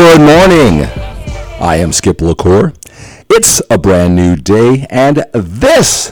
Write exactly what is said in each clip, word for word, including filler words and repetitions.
Good morning. I am Skip LaCour. It's a brand new day, and this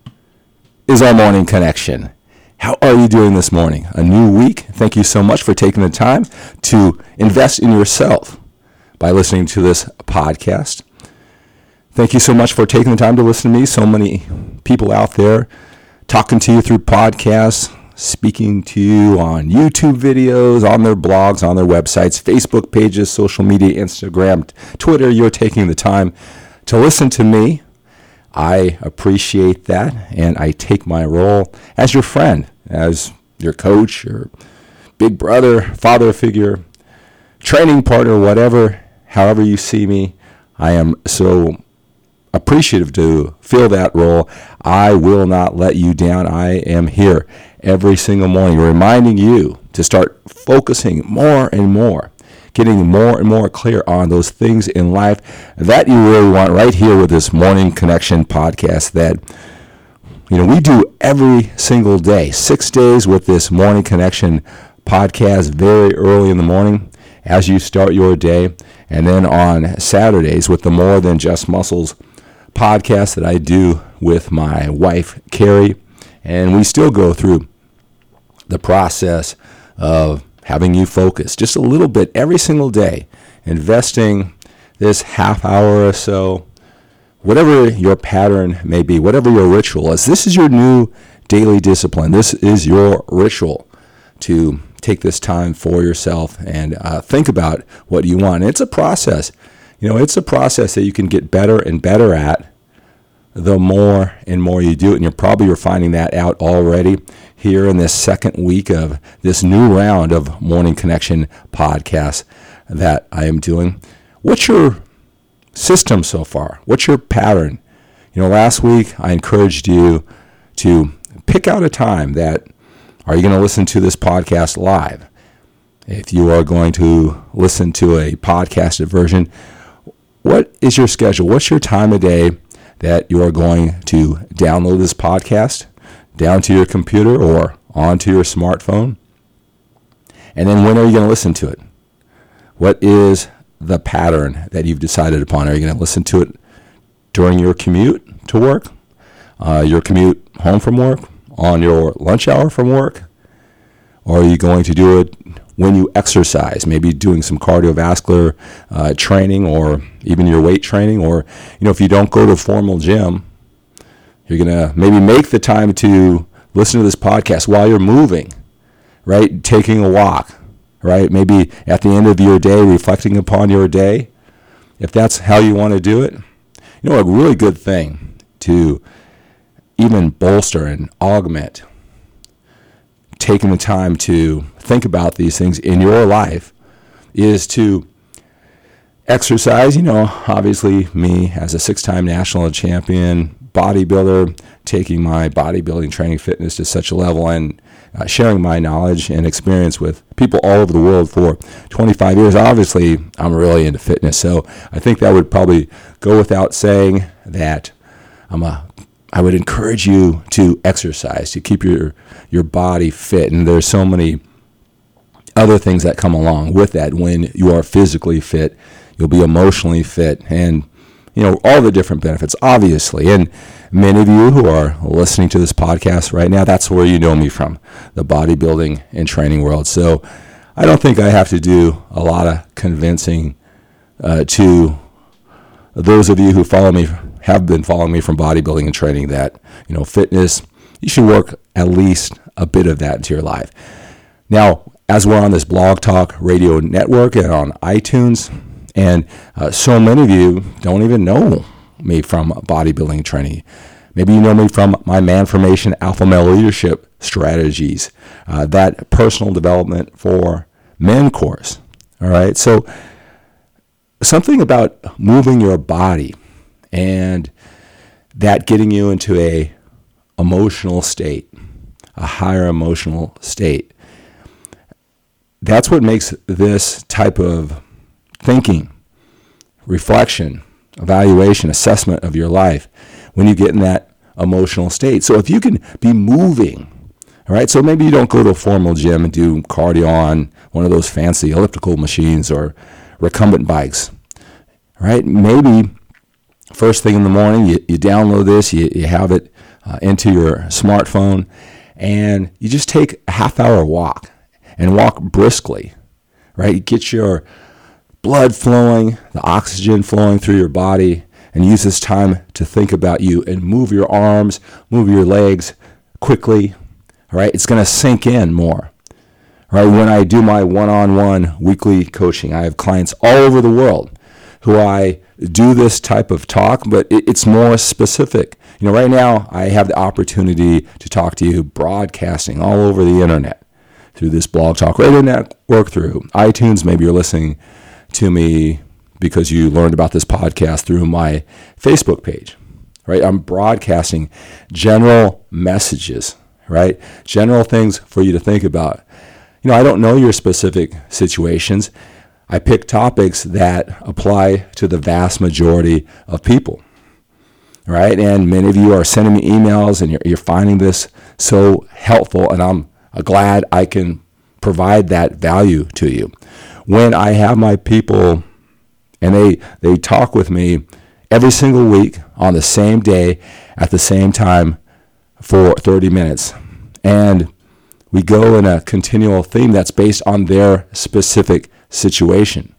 is our morning connection. How are you doing this morning? A new week. Thank you so much for taking the time to invest in yourself by listening to this podcast. Thank you so much for taking the time to listen to me. So many people out there talking to you through podcasts, speaking to you on YouTube videos, on their blogs, on their websites, Facebook pages, social media, Instagram, Twitter. You're taking the time to listen to me. I appreciate that, and I take my role as your friend, as your coach, your big brother, father figure, training partner, whatever, however you see me. I am so appreciative to fill that role. I will not let you down. I am here every single morning reminding you to start focusing more and more, getting more and more clear on those things in life that you really want right here with this Morning Connection podcast that, you know, we do every single day, six days with this Morning Connection podcast very early in the morning as you start your day. And then on Saturdays with the More Than Just Muscles podcast that I do with my wife, Carrie. And we still go through the process of having you focus just a little bit every single day, investing this half hour or so, whatever your pattern may be, whatever your ritual is. This is your new daily discipline. This is your ritual to take this time for yourself and uh, think about what you want. And it's a process. You know, it's a process that you can get better and better at the more and more you do it. And you're probably you're finding that out already here in this second week of this new round of Morning Connection podcasts that I am doing. What's your system so far? What's your pattern? You know, last week I encouraged you to pick out a time that, are you going to listen to this podcast live? If you are going to listen to a podcasted version, what is your schedule? What's your time of day that you are going to download this podcast down to your computer or onto your smartphone? And then when are you going to listen to it? What is the pattern that you've decided upon? Are you going to listen to it during your commute to work, uh, your commute home from work, on your lunch hour from work? Or are you going to do it when you exercise, maybe doing some cardiovascular uh, training or even your weight training? Or, you know, if you don't go to a formal gym, you're going to maybe make the time to listen to this podcast while you're moving, right? Taking a walk, right? Maybe at the end of your day, reflecting upon your day. If that's how you want to do it, you know, a really good thing to even bolster and augment taking the time to think about these things in your life is to exercise. You know, obviously me as a six-time national champion bodybuilder, taking my bodybuilding training fitness to such a level and uh, sharing my knowledge and experience with people all over the world for twenty-five years. Obviously, I'm really into fitness, so I think that would probably go without saying that I'm a I would encourage you to exercise, to keep your, your body fit. And there's so many other things that come along with that. When you are physically fit, you'll be emotionally fit, and, you know, all the different benefits, obviously. And many of you who are listening to this podcast right now, that's where you know me from, the bodybuilding and training world. So I don't think I have to do a lot of convincing uh, to those of you who follow me, have been following me from bodybuilding and training, that, you know, fitness, you should work at least a bit of that into your life. Now, as we're on this Blog Talk Radio Network and on iTunes, and uh, so many of you don't even know me from bodybuilding and training. Maybe you know me from my Man Formation Alpha Male Leadership Strategies, uh, that personal development for men course. All right, so something about moving your body and that getting you into a emotional state, a higher emotional state. That's what makes this type of thinking, reflection, evaluation, assessment of your life when you get in that emotional state. So if you can be moving, all right, so maybe you don't go to a formal gym and do cardio on one of those fancy elliptical machines or recumbent bikes, right? Maybe first thing in the morning, you, you download this, you, you have it uh, into your smartphone, and you just take a half hour walk and walk briskly, right? You get your blood flowing, the oxygen flowing through your body, and use this time to think about you and move your arms, move your legs quickly, all right? It's going to sink in more, right? When I do my one-on-one weekly coaching, I have clients all over the world who I do this type of talk, but it's more specific. You know, right now I have the opportunity to talk to you broadcasting all over the internet through this Blog Talk Radio Network, through iTunes. Maybe you're listening to me because you learned about this podcast through my Facebook page, right? I'm broadcasting general messages, right? General things for you to think about. You know, I don't know your specific situations. I pick topics that apply to the vast majority of people, right? And many of you are sending me emails and you're, you're finding this so helpful, and I'm glad I can provide that value to you. When I have my people and they, they talk with me every single week on the same day at the same time for thirty minutes, and we go in a continual theme that's based on their specific situation.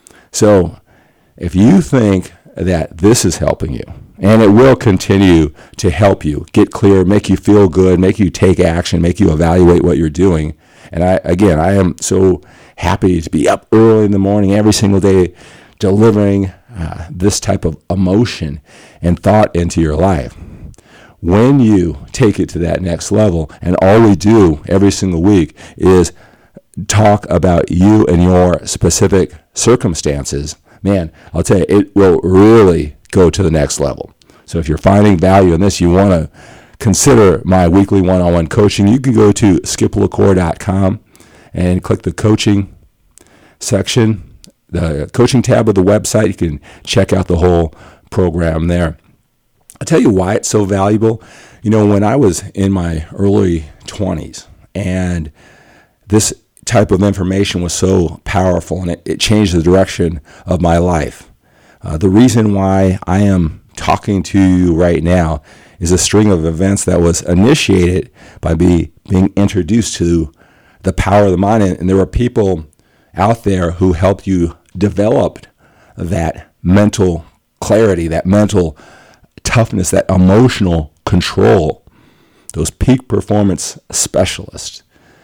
So if you think that this is helping you, and it will continue to help you get clear, make you feel good, make you take action, make you evaluate what you're doing. And I, again, I am so happy to be up early in the morning every single day delivering uh, this type of emotion and thought into your life. When you take it to that next level, and all we do every single week is talk about you and your specific circumstances, man, I'll tell you, it will really go to the next level. So if you're finding value in this, you want to consider my weekly one-on-one coaching, you can go to skip lacour dot com and click the coaching section, the coaching tab of the website. You can check out the whole program there. I'll tell you why it's so valuable. You know, when I was in my early twenties, and this type of information was so powerful, and it, it changed the direction of my life. Uh, the reason why I am talking to you right now is a string of events that was initiated by me being introduced to the power of the mind. And there were people out there who helped you develop that mental clarity, that mental toughness, that emotional control, those peak performance specialists,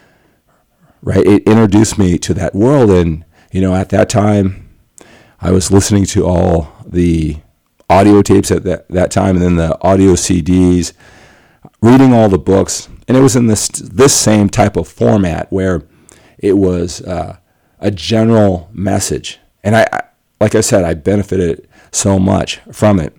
right? It introduced me to that world. And, you know, at that time, I was listening to all the audio tapes at that, that time, and then the audio C Ds, reading all the books. And it was in this this same type of format where it was uh, a general message. And I, I, like I said, I benefited so much from it.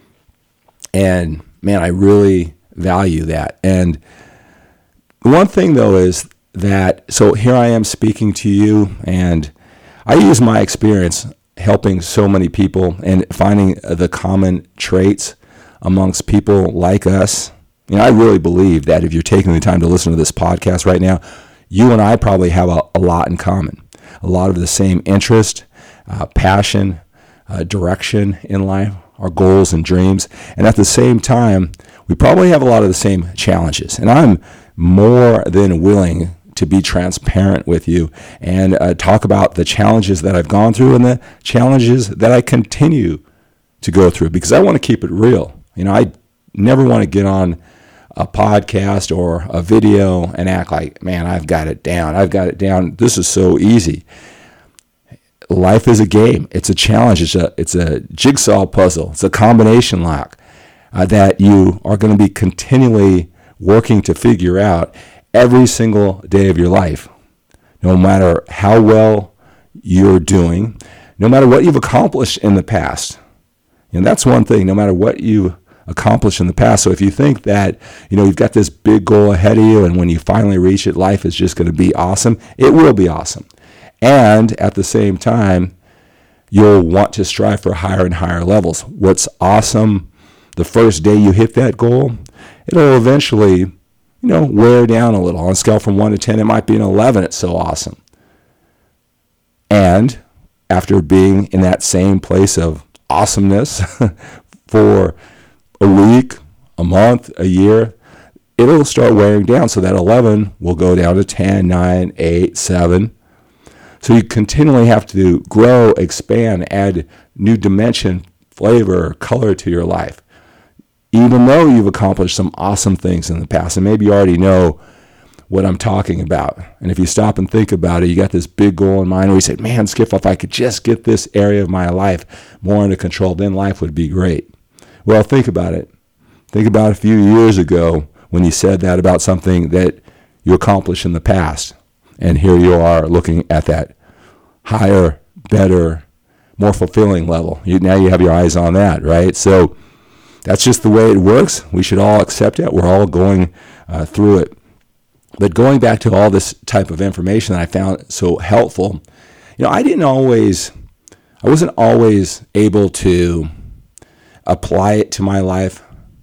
And man, I really value that. And one thing though is that, so here I am speaking to you, and I use my experience helping so many people and finding the common traits amongst people like us. You know, I really believe that if you're taking the time to listen to this podcast right now, you and I probably have a, a lot in common, a lot of the same interest, uh, passion, uh, direction in life, our goals and dreams. And at the same time, we probably have a lot of the same challenges. And I'm more than willing to be transparent with you and uh, talk about the challenges that I've gone through and the challenges that I continue to go through, because I want to keep it real. You know, I never want to get on a podcast or a video and act like, man, I've got it down. I've got it down. This is so easy. Life is a game. It's a challenge. It's a, it's a jigsaw puzzle. It's a combination lock uh, that you are going to be continually working to figure out every single day of your life, no matter how well you're doing, no matter what you've accomplished in the past. And that's one thing, no matter what you accomplish in the past. So if you think that, you know, you've got this big goal ahead of you, and when you finally reach it, life is just going to be awesome, it will be awesome. And at the same time, you'll want to strive for higher and higher levels. What's awesome the first day you hit that goal, it'll eventually, you know, wear down a little. On a scale from one to ten, it might be an eleven. It's so awesome. And after being in that same place of awesomeness for a week, a month, a year, it'll start wearing down. So that eleven will go down to ten, nine, eight, seven. So you continually have to grow, expand, add new dimension, flavor, color to your life, even though you've accomplished some awesome things in the past. And maybe you already know what I'm talking about. And if you stop and think about it, you got this big goal in mind where you say, man, Skip, if I could just get this area of my life more under control, then life would be great. Well, think about it. Think about a few years ago when you said that about something that you accomplished in the past. And here you are looking at that higher, better, more fulfilling level. You, now you have your eyes on that, right? So that's just the way it works. We should all accept it. We're all going uh, through it. But going back to all this type of information that I found so helpful, you know, I didn't always, I wasn't always able to apply it to my life,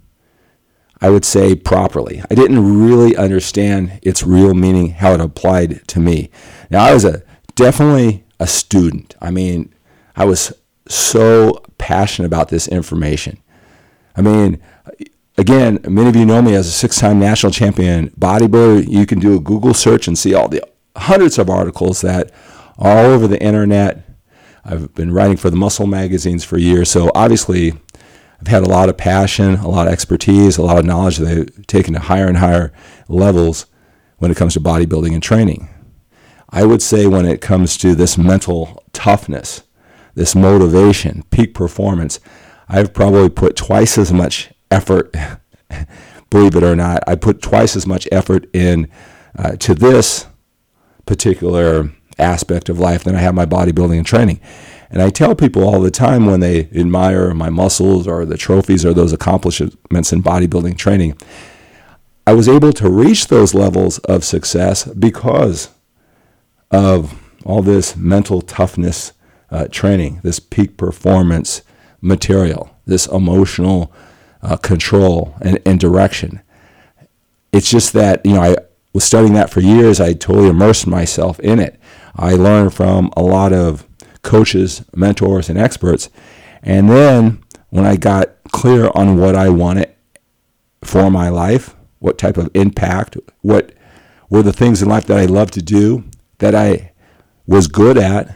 I would say, properly. I didn't really understand its real meaning, how it applied to me. Now, I was a definitely a student. I mean, I was so passionate about this information. I mean, again, many of you know me as a six-time national champion bodybuilder. You can do a Google search and see all the hundreds of articles that are all over the internet. I've been writing for the muscle magazines for years, so obviously I've had a lot of passion, a lot of expertise, a lot of knowledge that I've taken to higher and higher levels when it comes to bodybuilding and training. I would say when it comes to this mental toughness, this motivation, peak performance, I've probably put twice as much effort, believe it or not, I put twice as much effort in uh, to this particular aspect of life than I have my bodybuilding and training. And I tell people all the time when they admire my muscles or the trophies or those accomplishments in bodybuilding training, I was able to reach those levels of success because of all this mental toughness uh, training, this peak performance material, this emotional uh, control and, and direction. It's just that, you know, I was studying that for years. I totally immersed myself in it. I learned from a lot of coaches, mentors, and experts. And then when I got clear on what I wanted for my life, what type of impact, what were the things in life that I loved to do, that I was good at,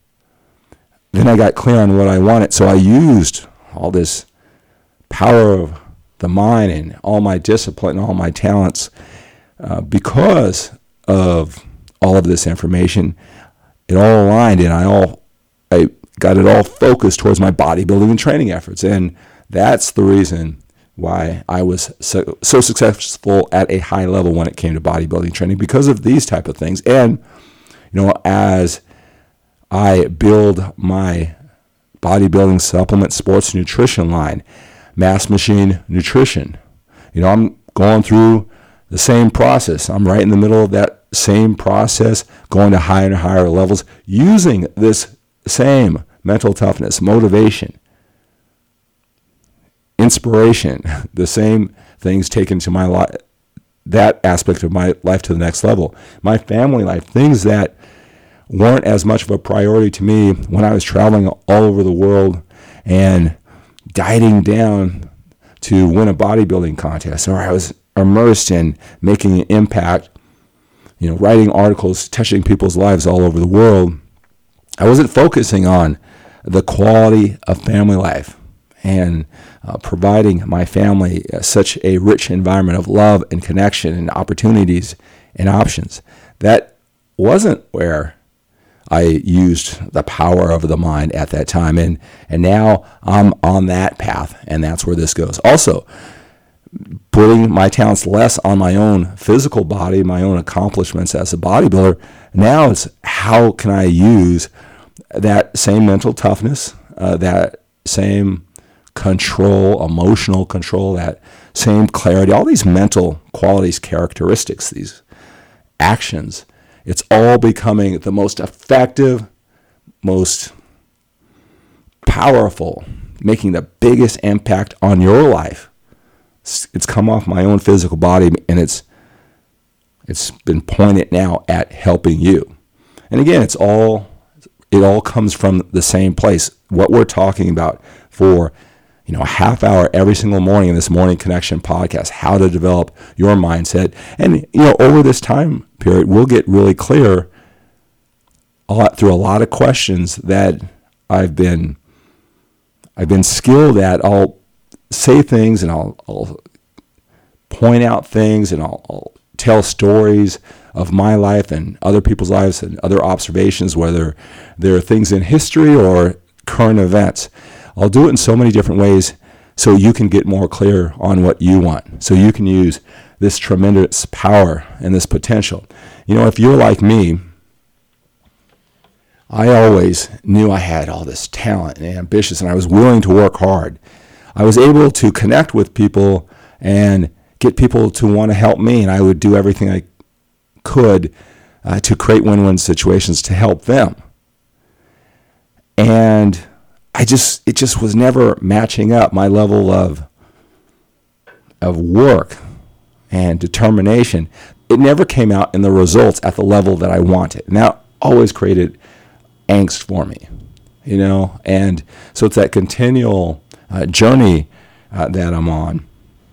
then I got clear on what I wanted. So I used all this power of the mind and all my discipline and all my talents uh, because of all of this information. It all aligned, and I all I got it all focused towards my bodybuilding and training efforts. And that's the reason why I was so, so successful at a high level when it came to bodybuilding training, because of these type of things. And, you know, as I build my bodybuilding supplement sports nutrition line, Mass Machine Nutrition, you know, I'm going through the same process. I'm right in the middle of that same process, going to higher and higher levels, using this same mental toughness, motivation, inspiration, the same things taken to my life, that aspect of my life to the next level. My family life, things that weren't as much of a priority to me when I was traveling all over the world and dieting down to win a bodybuilding contest, or I was immersed in making an impact, you know, writing articles, touching people's lives all over the world. I wasn't focusing on the quality of family life and uh, providing my family uh, such a rich environment of love and connection and opportunities and options. That wasn't where I used the power of the mind at that time. And, and now I'm on that path, and that's where this goes. Also, putting my talents less on my own physical body, my own accomplishments as a bodybuilder, now it's how can I use that same mental toughness, uh, that same control, emotional control, that same clarity, all these mental qualities, characteristics, these actions, it's all becoming the most effective, most powerful, making the biggest impact on your life. It's come off my own physical body, and it's it's been pointed now at helping you. And again, it's all it all comes from the same place. What we're talking about for, you know, a half hour every single morning in this Morning Connection podcast, how to develop your mindset. And, you know, over this time period, we'll get really clear a lot, through a lot of questions that I've been I've been skilled at. I'll say things and I'll, I'll point out things and I'll, I'll tell stories of my life and other people's lives and other observations, whether there are things in history or current events. I'll do it in so many different ways so you can get more clear on what you want, so you can use this tremendous power and this potential. You know, if you're like me, I always knew I had all this talent and ambitions, and I was willing to work hard. I was able to connect with people and get people to want to help me, and I would do everything I could uh, to create win-win situations to help them. And I just, it just was never matching up. My level of of work and determination, it never came out in the results at the level that I wanted. And that always created angst for me, you know. And so it's that continual uh, journey uh, that I'm on,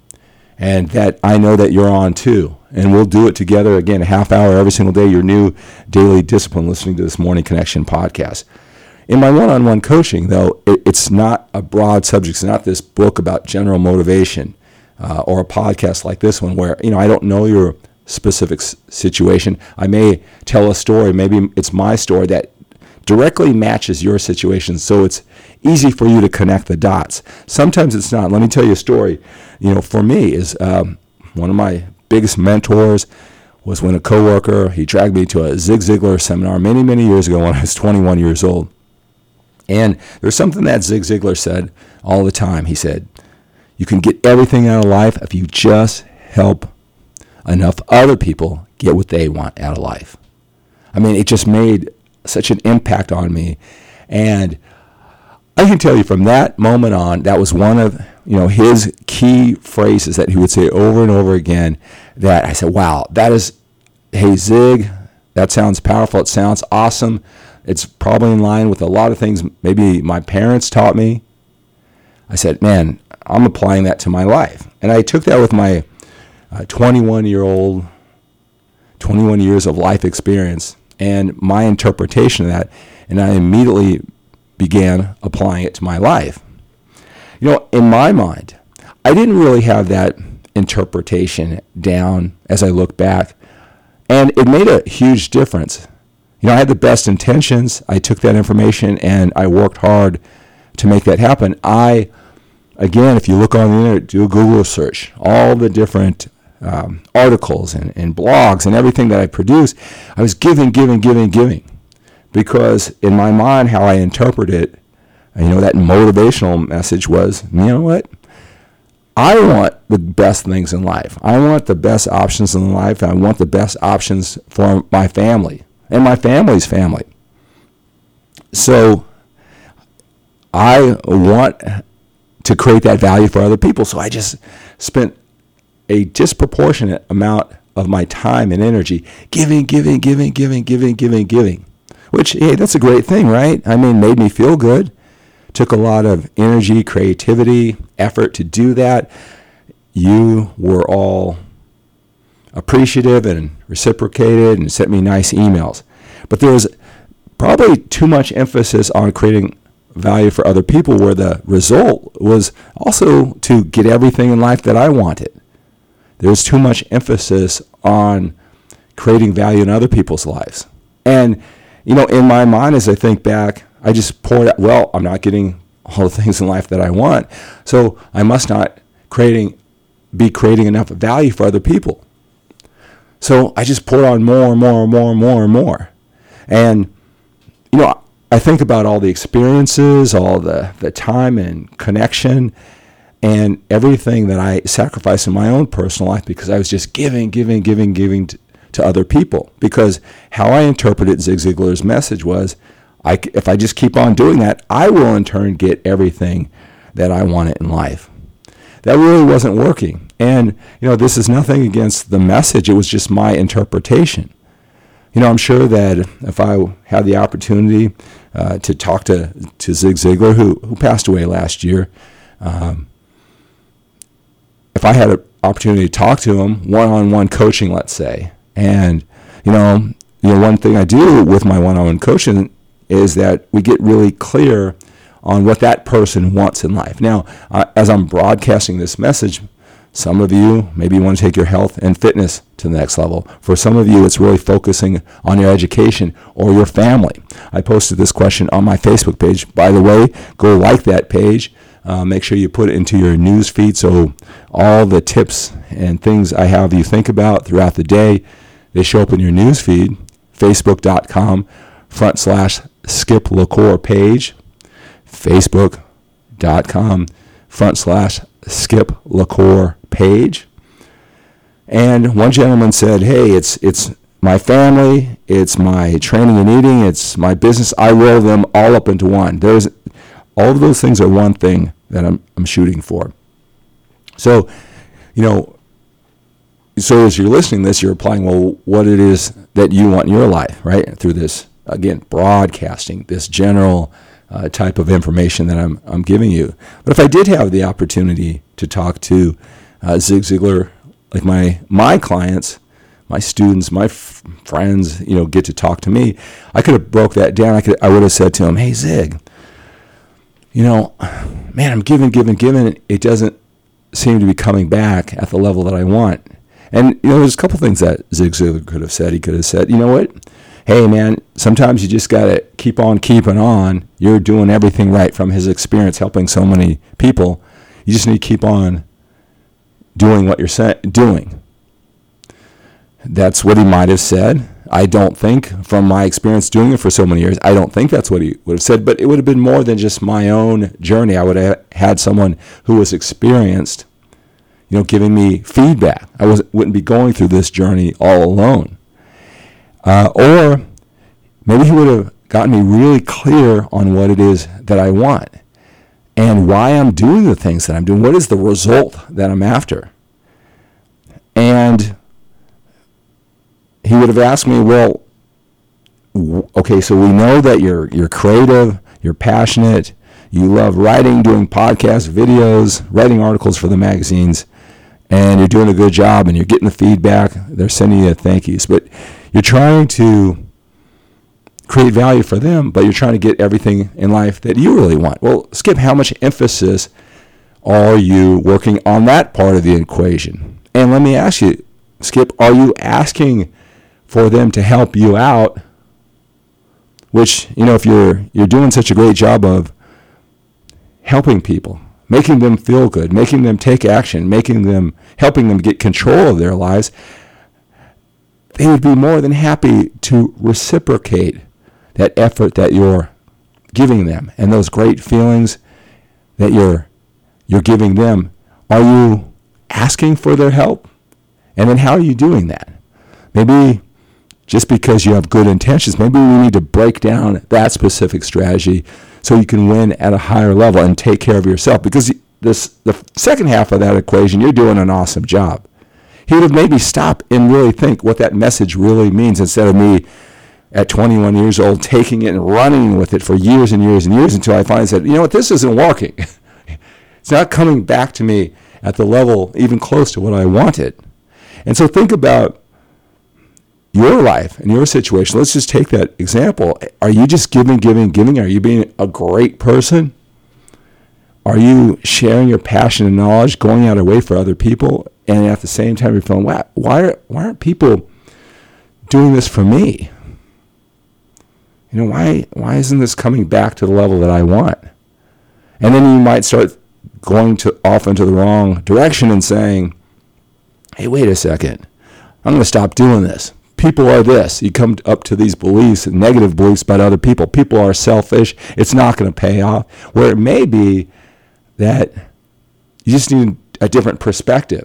and that I know that you're on too. And we'll do it together again, a half hour every single day, your new daily discipline, listening to this Morning Connection podcast. In my one-on-one coaching, though, it, it's not a broad subject. It's not this book about general motivation uh, or a podcast like this one where, you know, I don't know your specific s- situation. I may tell a story. Maybe it's my story that directly matches your situation, so it's easy for you to connect the dots. Sometimes it's not. Let me tell you a story. You know, for me, is um, one of my biggest mentors was when a coworker, he dragged me to a Zig Ziglar seminar many, many years ago when I was twenty-one years old. And there's something that Zig Ziglar said all the time. He said, you can get everything out of life if you just help enough other people get what they want out of life. I mean, it just made such an impact on me. And I can tell you from that moment on, that was one of, you know, his key phrases that he would say over and over again, that I said, wow, that is, hey, Zig, that sounds powerful. It sounds awesome. It's probably in line with a lot of things maybe my parents taught me. I said, man, I'm applying that to my life. And I took that with my uh, twenty-one-year-old, twenty-one years of life experience and my interpretation of that, and I immediately began applying it to my life. You know, in my mind, I didn't really have that interpretation down as I look back, and it made a huge difference. You know, I had the best intentions. I took that information and I worked hard to make that happen. I, again, if you look on the internet, do a Google search, all the different um, articles and, and blogs and everything that I produced, I was giving, giving, giving, giving. Because in my mind, how I interpret it, you know, that motivational message was, you know what? I want the best things in life. I want the best options in life. I want the best options for my family and my family's family. So I want to create that value for other people. So I just spent a disproportionate amount of my time and energy giving, giving, giving, giving, giving, giving, giving. Which, hey, that's a great thing, right? I mean, made me feel good. Took a lot of energy, creativity, effort to do that. You were all appreciative and reciprocated and sent me nice emails. But there was probably too much emphasis on creating value for other people, where the result was also to get everything in life that I wanted. There was too much emphasis on creating value in other people's lives. And, you know, in my mind, as I think back, I just poured out, well, I'm not getting all the things in life that I want, so I must not creating be creating enough value for other people. So I just poured on more and more and more and more and more. And, you know, I think about all the experiences, all the, the time and connection and everything that I sacrificed in my own personal life because I was just giving, giving, giving, giving to, to other people. Because how I interpreted Zig Ziglar's message was, I, if I just keep on doing that, I will in turn get everything that I wanted in life. That really wasn't working. And, you know, this is nothing against the message. It was just my interpretation. You know, I'm sure that if I had the opportunity uh, to talk to, to Zig Ziglar, who, who passed away last year. Um, if I had an opportunity to talk to him, one-on-one coaching, let's say, and, you know, you know, one thing I do with my one-on-one coaching is that we get really clear on what that person wants in life. Now, uh, as I'm broadcasting this message, some of you maybe want to take your health and fitness to the next level. For some of you, it's really focusing on your education or your family. I posted this question on my Facebook page. By the way, go like that page. Uh, make sure you put it into your news feed so all the tips and things I have you think about throughout the day, they show up in your news feed, facebook.com front slash Skip LaCour page, facebook.com front slash Skip LaCour page. And one gentleman said, hey, it's it's my family, it's my training and eating, it's my business. I roll them all up into one. There's all of those things are one thing that I'm I'm shooting for. So, you know, so as you're listening to this, you're applying, well, what it is that you want in your life, right? Through this, again, broadcasting, this general uh, type of information that I'm I'm giving you. But if I did have the opportunity to talk to uh, Zig Ziglar, like my my clients, my students, my f- friends, you know, get to talk to me, I could have broke that down. I could I would have said to him, hey, Zig, you know, man, I'm giving, giving, giving. It doesn't seem to be coming back at the level that I want. And, you know, there's a couple things that Zig Ziglar could have said. He could have said, you know what? Hey, man, sometimes you just got to keep on keeping on. You're doing everything right from his experience helping so many people. You just need to keep on doing what you're sa- doing. That's what he might have said. I don't think, from my experience doing it for so many years, I don't think that's what he would have said, but it would have been more than just my own journey. I would have had someone who was experienced, you know, giving me feedback. I was, wouldn't be going through this journey all alone. Uh, or maybe he would have gotten me really clear on what it is that I want and why I'm doing the things that I'm doing. What is the result that I'm after? And he would have asked me, well, okay, so we know that you're you're creative, you're passionate, you love writing, doing podcasts, videos, writing articles for the magazines, and you're doing a good job and you're getting the feedback. They're sending you thank yous. But you're trying to create value for them, but you're trying to get everything in life that you really want. Well, Skip, how much emphasis are you working on that part of the equation? And let me ask you, Skip, are you asking for them to help you out? Which, you know, if you're you're doing such a great job of helping people, making them feel good, making them take action, making them, helping them get control of their lives, they would be more than happy to reciprocate that effort that you're giving them and those great feelings that you're you're giving them. Are you asking for their help? And then how are you doing that? Maybe just because you have good intentions, maybe we need to break down that specific strategy so you can win at a higher level and take care of yourself. Because this, the second half of that equation, you're doing an awesome job. He would have made me stop and really think what that message really means instead of me at twenty-one years old taking it and running with it for years and years and years until I finally said, you know what, this isn't working. It's not coming back to me at the level even close to what I wanted. And so think about your life and your situation. Let's just take that example. Are you just giving, giving, giving? Are you being a great person? Are you sharing your passion and knowledge, going out of the way for other people, and at the same time you're feeling, why, why, are, why aren't people doing this for me? You know, why why isn't this coming back to the level that I want? And then you might start going to off into the wrong direction and saying, hey, wait a second, I'm going to stop doing this. People are this. You come up to these beliefs, negative beliefs about other people. People are selfish. It's not going to pay off. Where it may be that you just need a different perspective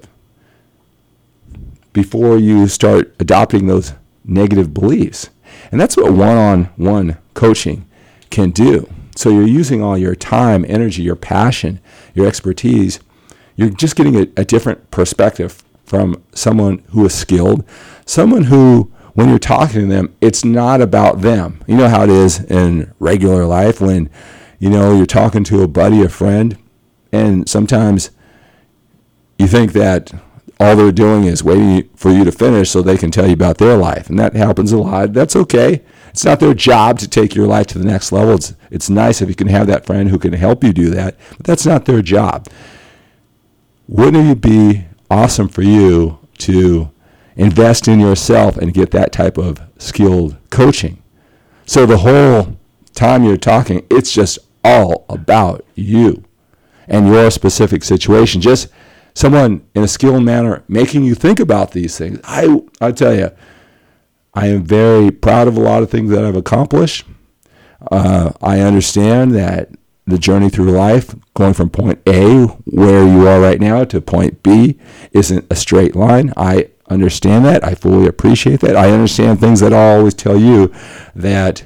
before you start adopting those negative beliefs. And that's what one-on-one coaching can do. So you're using all your time, energy, your passion, your expertise. You're just getting a, a different perspective from someone who is skilled, someone who when you're talking to them, it's not about them. You know how it is in regular life when, you know, you're talking to a buddy, a friend, and sometimes you think that all they're doing is waiting for you to finish so they can tell you about their life. And that happens a lot. That's okay. It's not their job to take your life to the next level. It's, it's nice if you can have that friend who can help you do that, but that's not their job. Wouldn't it be awesome for you to invest in yourself and get that type of skilled coaching? So the whole time you're talking, it's just all about you and your specific situation. Just someone in a skilled manner making you think about these things. I I tell you, I am very proud of a lot of things that I've accomplished. Uh, I understand that the journey through life, going from point A, where you are right now, to point B, isn't a straight line. I understand that. I fully appreciate that. I understand things that I'll always tell you, that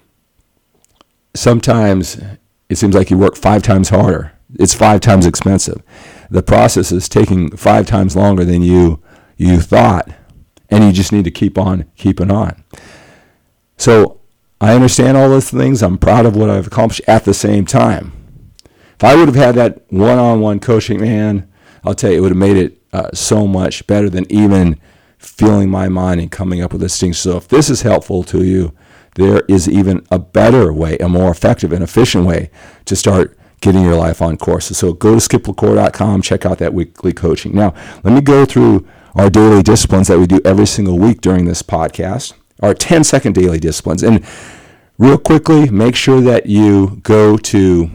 sometimes it seems like you work five times harder. It's five times expensive. The process is taking five times longer than you you thought, and you just need to keep on keeping on. So I understand all those things. I'm proud of what I've accomplished. At the same time, if I would have had that one-on-one coaching, man, I'll tell you, it would have made it uh, so much better than even feeling my mind and coming up with this thing. So if this is helpful to you, there is even a better way, a more effective and efficient way to start getting your life on course. So go to skip lacour dot com, check out that weekly coaching. Now, let me go through our daily disciplines that we do every single week during this podcast, our ten-second daily disciplines. And real quickly, make sure that you go to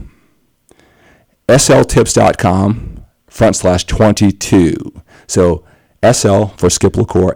sltips.com front slash 22. So S L for Skip LaCour,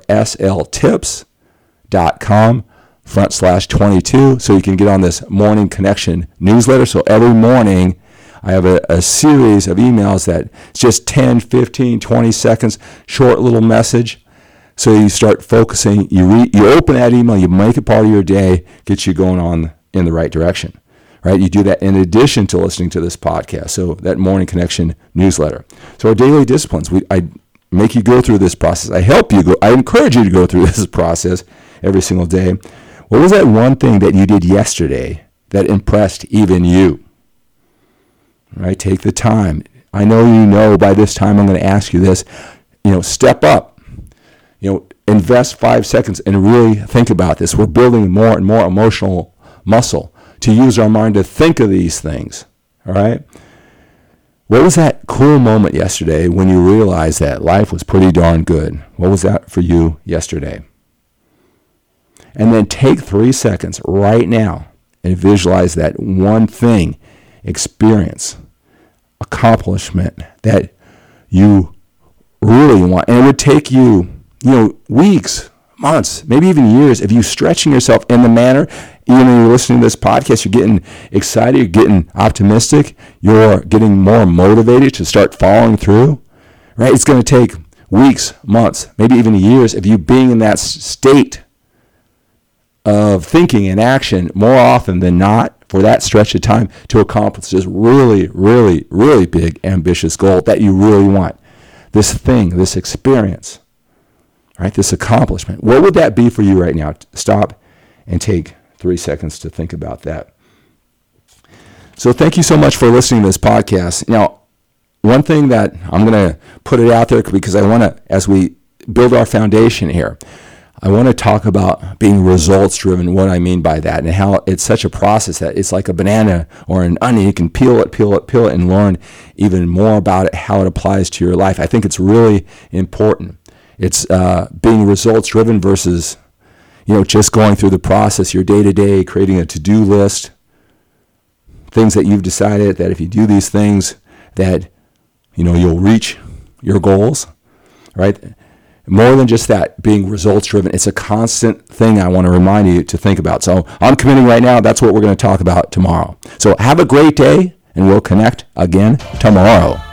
sltips.com front slash 22. So you can get on this Morning Connection newsletter. So every morning, I have a, a series of emails that it's just ten, fifteen, twenty seconds, short little message. So you start focusing, you read, you open that email, you make it part of your day, gets you going on in the right direction, right? You do that in addition to listening to this podcast. So that Morning Connection newsletter. So our daily disciplines, we I make you go through this process. I help you go, I encourage you to go through this process every single day. What was that one thing that you did yesterday that impressed even you? Right? Take the time. I know you know by this time I'm going to ask you this. You know, step up. You know, invest five seconds and really think about this. We're building more and more emotional muscle to use our mind to think of these things. All right? What was that cool moment yesterday when you realized that life was pretty darn good? What was that for you yesterday? And then take three seconds right now and visualize that one thing, experience, accomplishment that you really want. And it would take you, you know, weeks, months, maybe even years of you stretching yourself in the manner, even when you're listening to this podcast, you're getting excited, you're getting optimistic, you're getting more motivated to start following through, right? It's going to take weeks, months, maybe even years of you being in that state of thinking and action more often than not for that stretch of time to accomplish this really, really, really big, ambitious goal that you really want. This thing, this experience, right? This accomplishment. What would that be for you right now? Stop and take three seconds to think about that. So thank you so much for listening to this podcast. Now, one thing that I'm going to put it out there because I want to, as we build our foundation here, I want to talk about being results driven, what I mean by that, and how it's such a process that it's like a banana or an onion. You can peel it, peel it, peel it, and learn even more about it, how it applies to your life. I think it's really important. It's uh, being results driven versus, you know, just going through the process, your day to day, creating a to-do list, things that you've decided that if you do these things, that, you know, you'll reach your goals, right? More than just that, being results driven. It's a constant thing I want to remind you to think about. So I'm committing right now. That's what we're going to talk about tomorrow. So have a great day, and we'll connect again tomorrow.